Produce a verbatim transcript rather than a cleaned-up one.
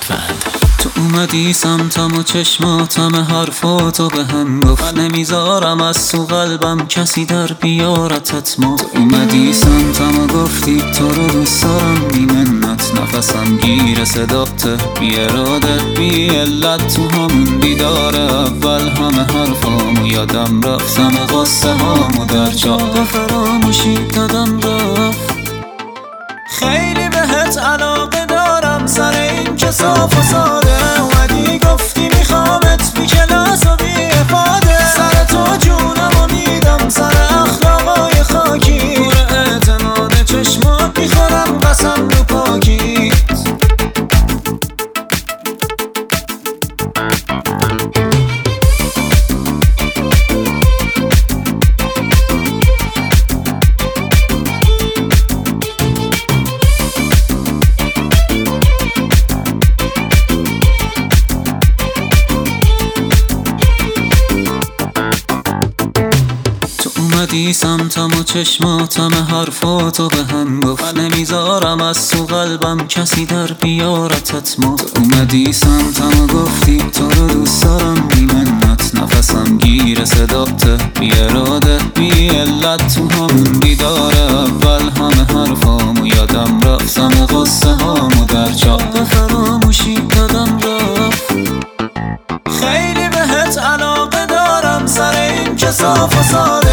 لطفاً. تو اومدی سمتم و چشماتم حرفاتو به هم گفت نمیذارم از تو قلبم کسی در بیارتت ما. تو اومدی سمتم و گفتی تو رو دوست دارم بی منت، نفسم گیر صداته بی اراده بی علت. تو همون دیدار اول همه حرفامو یادم رفت، همه قصه هامو در چاه فراموشی دادم رفت. خیلی بهت علاقه دارم سر این که صاف و ساده اومدی گفتی میخوامت بی کلاس و بی افاده. سر تو جونم و میدم سر اخلاقای خاکی، پور اعتماد چشمات میخورم قسم رو پاکیت. اومدی سمتم و چشماتم حرفاتو به هم گفت نمیذارم از تو قلبم کسی در بیارتت ما. تو اومدی سمتم و گفتی تو رو دوست دارم بی منت، نفسم گیر صداته بی اراده بی علت. تو همون دیدار اول همه حرفامو یادم رفت، همه قصه هامو در چاه فراموشی دادم رفت. خیلی بهت علاقه دارم سر این که صاف و ساده